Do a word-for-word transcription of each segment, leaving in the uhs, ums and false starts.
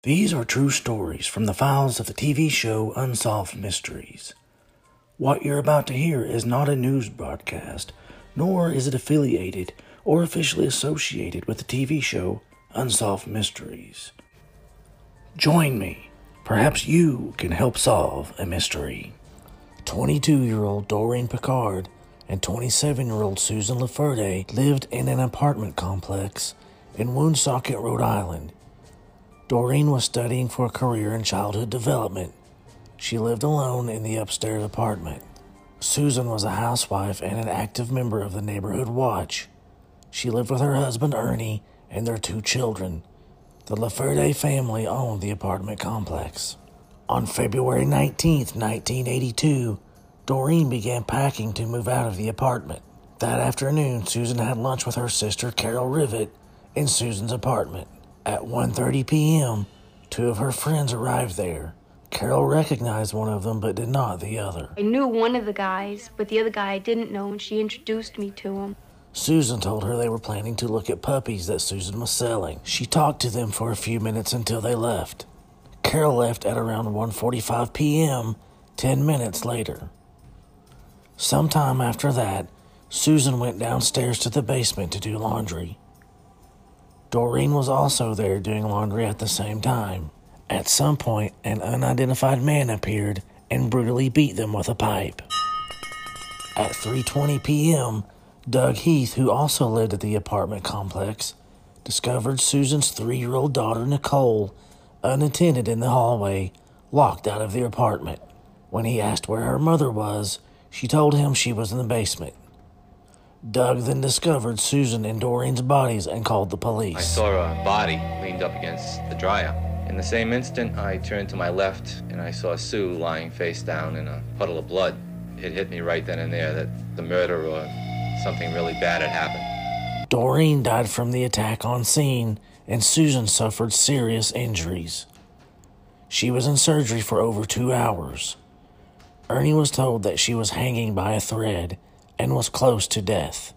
These are true stories from the files of the T V show Unsolved Mysteries. What you're about to hear is not a news broadcast, nor is it affiliated or officially associated with the T V show Unsolved Mysteries. Join me. Perhaps you can help solve a mystery. twenty-two-year-old Doreen Picard and twenty-seven-year-old Susan Laferde lived in an apartment complex in Woonsocket, Rhode Island. Doreen was studying for a career in childhood development. She lived alone in the upstairs apartment. Susan was a housewife and an active member of the Neighborhood Watch. She lived with her husband Ernie and their two children. The Laferde family owned the apartment complex. On February nineteenth, nineteen eighty-two, Doreen began packing to move out of the apartment. That afternoon, Susan had lunch with her sister Carol Rivet in Susan's apartment. At one thirty p.m., two of her friends arrived there. Carol recognized one of them, but did not the other. I knew one of the guys, but the other guy I didn't know, and she introduced me to him. Susan told her they were planning to look at puppies that Susan was selling. She talked to them for a few minutes until they left. Carol left at around one forty-five p.m., ten minutes later. Sometime after that, Susan went downstairs to the basement to do laundry. Doreen was also there doing laundry at the same time. At some point, an unidentified man appeared and brutally beat them with a pipe. At three twenty p.m., Doug Heath, who also lived at the apartment complex, discovered Susan's three-year-old daughter, Nicole, unattended in the hallway, locked out of the apartment. When he asked where her mother was, she told him she was in the basement. Doug then discovered Susan and Doreen's bodies and called the police. I saw a body leaned up against the dryer. In the same instant, I turned to my left and I saw Sue lying face down in a puddle of blood. It hit me right then and there that the murder or something really bad had happened. Doreen died from the attack on scene, and Susan suffered serious injuries. She was in surgery for over two hours. Ernie was told that she was hanging by a thread and was close to death.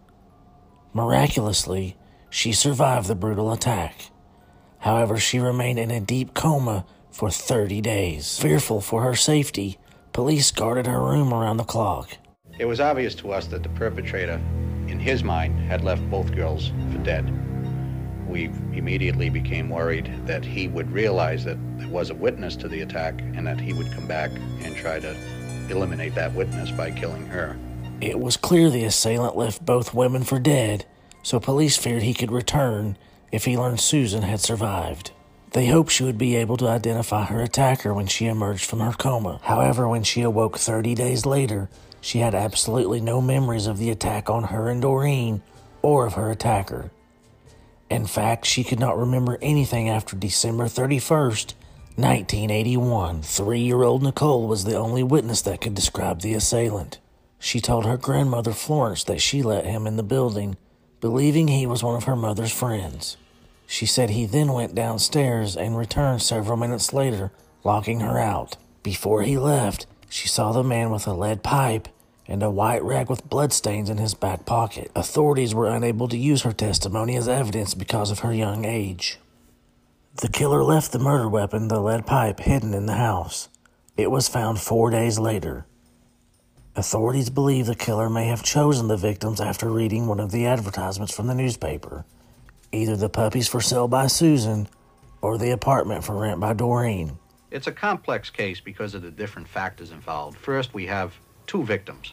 Miraculously, she survived the brutal attack. However, she remained in a deep coma for thirty days. Fearful for her safety, police guarded her room around the clock. It was obvious to us that the perpetrator, in his mind, had left both girls for dead. We immediately became worried that he would realize that there was a witness to the attack and that he would come back and try to eliminate that witness by killing her. It was clear the assailant left both women for dead, so police feared he could return if he learned Susan had survived. They hoped she would be able to identify her attacker when she emerged from her coma. However, when she awoke thirty days later, she had absolutely no memories of the attack on her and Doreen or of her attacker. In fact, she could not remember anything after December thirty-first, nineteen eighty-one. Three-year-old Nicole was the only witness that could describe the assailant. She told her grandmother Florence that she let him in the building, believing he was one of her mother's friends. She said he then went downstairs and returned several minutes later, locking her out. Before he left, she saw the man with a lead pipe and a white rag with bloodstains in his back pocket. Authorities were unable to use her testimony as evidence because of her young age. The killer left the murder weapon, the lead pipe, hidden in the house. It was found four days later. Authorities believe the killer may have chosen the victims after reading one of the advertisements from the newspaper, either the puppies for sale by Susan or the apartment for rent by Doreen. It's a complex case because of the different factors involved. First, we have two victims,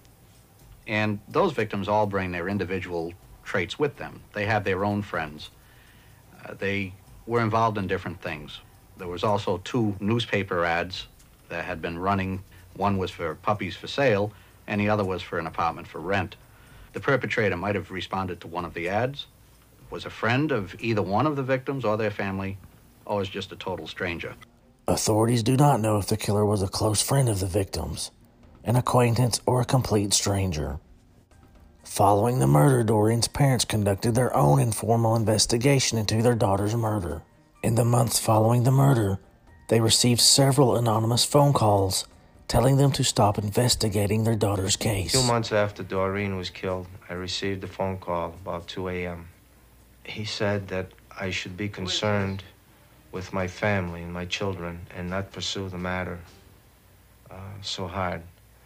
and those victims all bring their individual traits with them. They have their own friends. Uh, they were involved in different things. There was also two newspaper ads that had been running. One was for puppies for sale, and the other was for an apartment for rent. The perpetrator might have responded to one of the ads, was a friend of either one of the victims or their family, or was just a total stranger. Authorities do not know if the killer was a close friend of the victims, an acquaintance, or a complete stranger. Following the murder, Doreen's parents conducted their own informal investigation into their daughter's murder. In the months following the murder, they received several anonymous phone calls telling them to stop investigating their daughter's case. Two months after Doreen was killed, I received a phone call about two a.m. He said that I should be concerned with my family and my children and not pursue the matter uh, so hard.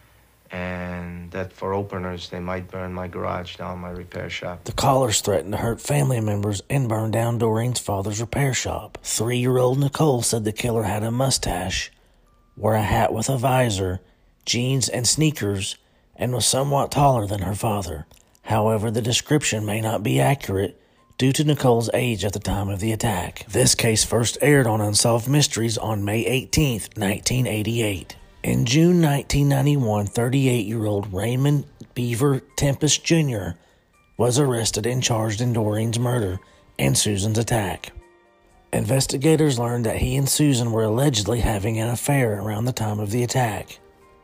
And that for openers, they might burn my garage down, my repair shop. The callers threatened to hurt family members and burn down Doreen's father's repair shop. Three-year-old Nicole said the killer had a mustache, wore a hat with a visor, jeans and sneakers, and was somewhat taller than her father. However, the description may not be accurate due to Nicole's age at the time of the attack. This case first aired on Unsolved Mysteries on May eighteenth, nineteen eighty-eight. In June nineteen ninety-one, thirty-eight-year-old Raymond Beaver Tempest Junior was arrested and charged in Doreen's murder and Susan's attack. Investigators learned that he and Susan were allegedly having an affair around the time of the attack.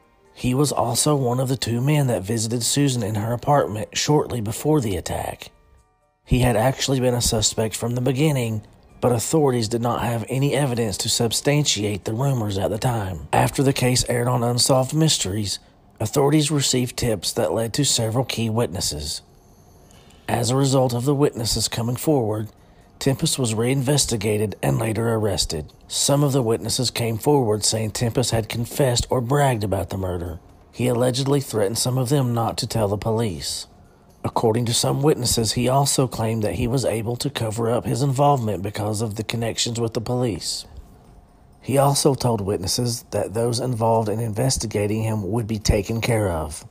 He was also one of the two men that visited Susan in her apartment shortly before the attack. He had actually been a suspect from the beginning, but authorities did not have any evidence to substantiate the rumors at the time. After the case aired on Unsolved Mysteries, authorities received tips that led to several key witnesses. As a result of the witnesses coming forward, Tempest was reinvestigated and later arrested. Some of the witnesses came forward saying Tempest had confessed or bragged about the murder. He allegedly threatened some of them not to tell the police. According to some witnesses, he also claimed that he was able to cover up his involvement because of the connections with the police. He also told witnesses that those involved in investigating him would be taken care of.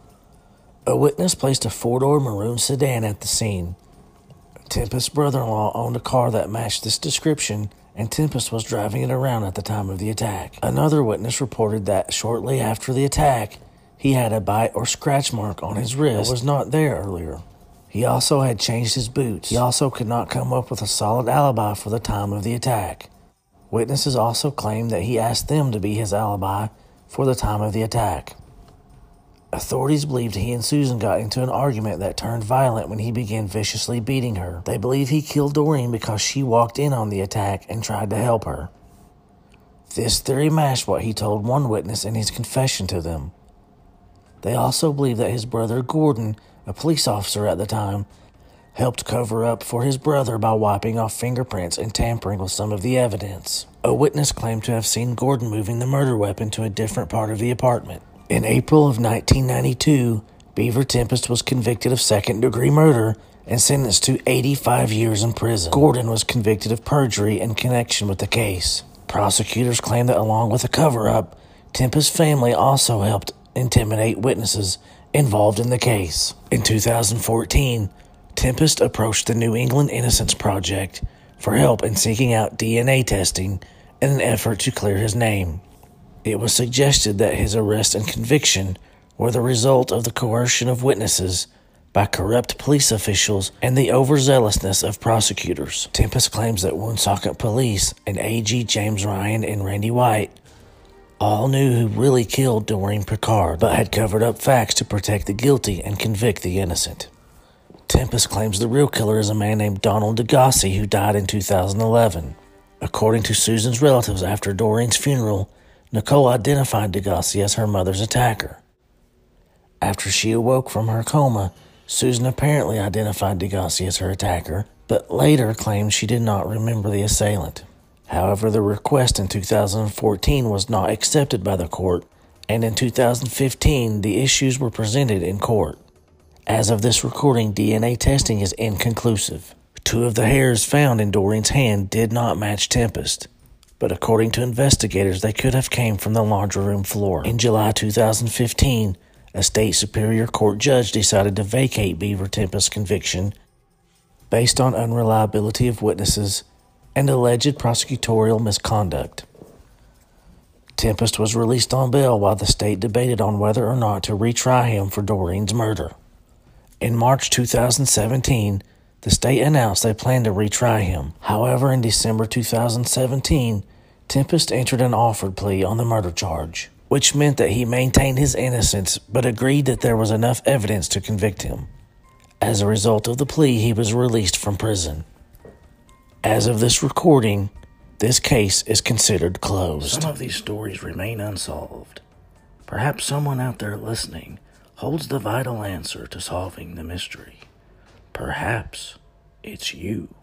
A witness placed a four-door maroon sedan at the scene. Tempest's brother-in-law owned a car that matched this description, and Tempest was driving it around at the time of the attack. Another witness reported that shortly after the attack, he had a bite or scratch mark on his wrist that was not there earlier. He also had changed his boots. He also could not come up with a solid alibi for the time of the attack. Witnesses also claimed that he asked them to be his alibi for the time of the attack. Authorities believed he and Susan got into an argument that turned violent when he began viciously beating her. They believe he killed Doreen because she walked in on the attack and tried to help her. This theory matched what he told one witness in his confession to them. They also believe that his brother Gordon, a police officer at the time, helped cover up for his brother by wiping off fingerprints and tampering with some of the evidence. A witness claimed to have seen Gordon moving the murder weapon to a different part of the apartment. In April of nineteen ninety-two, Beaver Tempest was convicted of second-degree murder and sentenced to eighty-five years in prison. Gordon was convicted of perjury in connection with the case. Prosecutors claimed that along with a cover-up, Tempest's family also helped intimidate witnesses involved in the case. In two thousand fourteen, Tempest approached the New England Innocence Project for help in seeking out D N A testing in an effort to clear his name. It was suggested that his arrest and conviction were the result of the coercion of witnesses by corrupt police officials and the overzealousness of prosecutors. Tempest claims that Woonsocket Police and A G James Ryan and Randy White all knew who really killed Doreen Picard, but had covered up facts to protect the guilty and convict the innocent. Tempest claims the real killer is a man named Donald Degassi who died in two thousand eleven. According to Susan's relatives after Doreen's funeral, Nicole identified Degassi as her mother's attacker. After she awoke from her coma, Susan apparently identified Degassi as her attacker, but later claimed she did not remember the assailant. However, the request in two thousand fourteen was not accepted by the court, and in two thousand fifteen, the issues were presented in court. As of this recording, D N A testing is inconclusive. Two of the hairs found in Doreen's hand did not match Tempest, but according to investigators, they could have came from the laundry room floor. In July two thousand fifteen, a state superior court judge decided to vacate Beaver Tempest's conviction based on unreliability of witnesses and alleged prosecutorial misconduct. Tempest was released on bail while the state debated on whether or not to retry him for Doreen's murder. In March two thousand seventeen, the state announced they planned to retry him. However, in December two thousand seventeen, Tempest entered an offered plea on the murder charge, which meant that he maintained his innocence but agreed that there was enough evidence to convict him. As a result of the plea, he was released from prison. As of this recording, this case is considered closed. Some of these stories remain unsolved. Perhaps someone out there listening holds the vital answer to solving the mystery. Perhaps it's you.